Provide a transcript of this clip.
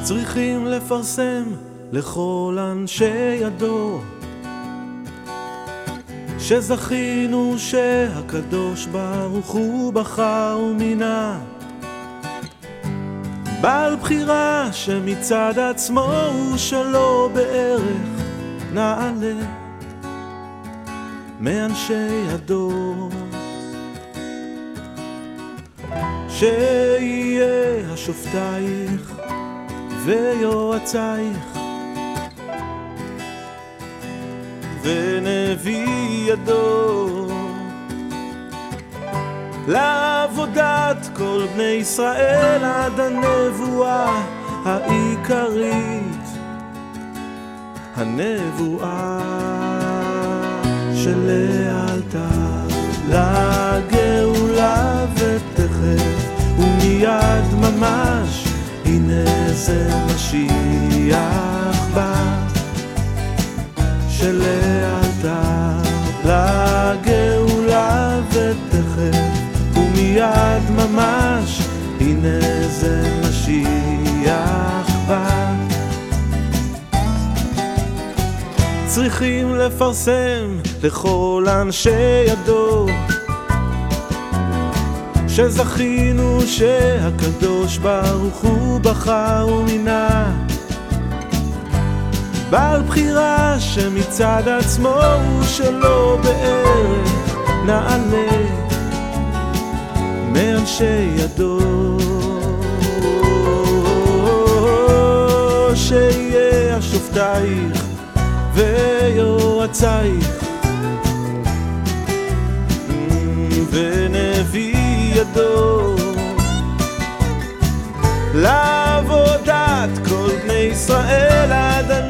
צריכים לפרסם לכל אנשי הדור שזכינו שהקדוש ברוך הוא בחר ומינה בעל בחירה שמצד עצמו הוא שלו בערך נעלה מאנשי הדור, שיהיה השופטייך ויועצייך ונביא הדור לעבודת כל בני ישראל עד הנבואה העיקרית, הנבואה שלאלתר לגאולה ותכף ומיד ממש הנה זה משיח בא, שלאלתר לגאולה ותכף ומיד ממש הנה זה משיח בא. צריכים לפרסם לכל אנשי הדור שזכינו שהקדוש ברוך הוא בחר ומינה בעל בחירה שמצד עצמו הוא שלו בערך נעלה מאנשי הדור, שיהיה השופטייך ויועצייך ונביא הדור לעבודת כל בני ישראל עד